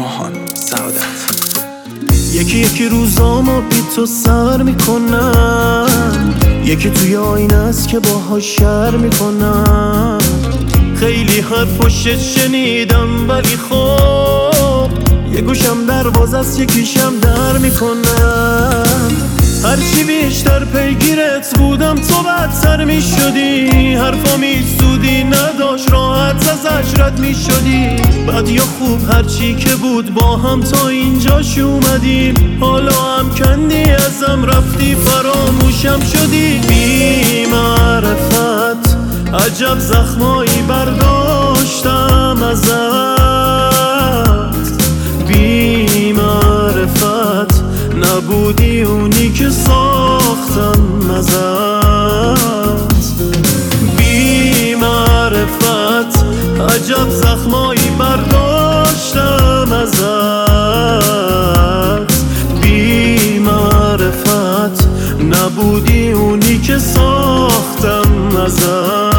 ماهان سعادت. یکی یکی روزامو بی تو سر میکنم، یکی توی آینه است که باهاش شر میکنم. خیلی حرفش شنیدم ولی خب یه گوشم دروازه است یکیشم در میکنم. هرچی بیشتر پیگیرت بودم تو بدتر میشدی، حرفامی سودی نداشت راحت ازش رد میشدی. بد یا خوب هرچی که بود با هم تا اینجاش اومدیم، حالا هم کندی ازم رفتی فراموشم شدی. بی معرفت عجب زخمایی برداشتم ازت، بی معرفت نبودی اونی که ساختم ازت. بی معرفت عجب زخمایی برداشتم ازت، بی معرفت نبودی اونی که ساختم ازت.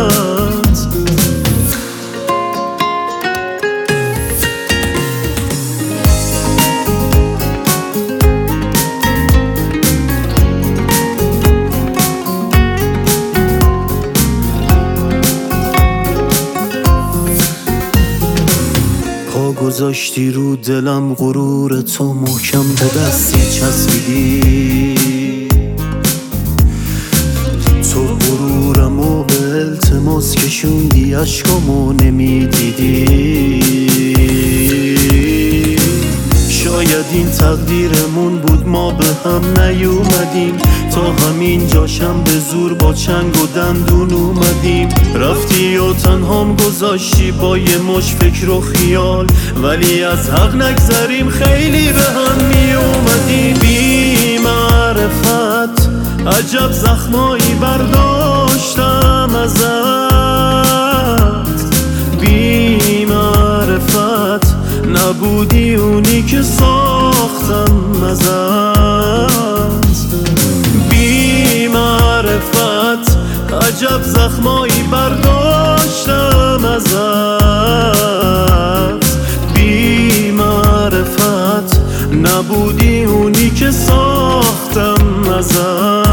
گذاشتی رو دلم غرور تو محکم به دستی چسبیدی، تو غرورمو به التماس کشوندی عشقامو نمیدیدی. شاید این تقدیرمون بود ما به هم نیومدیم، تا همین جاشم به زور با چنگ و دندون اومدیم. رفتی و تنهام گذاشتی با یه مش فکر و خیال، ولی از حق نگذریم خیلی به هم می اومدیم. بی معرفت عجب زخمایی برداشتم ازت، بی معرفت نبودی اونی که ساختم ازت. بی معرفت عجب زخمایی برداشتم ازت، بی معرفت نبودی اونی که ساختم ازت.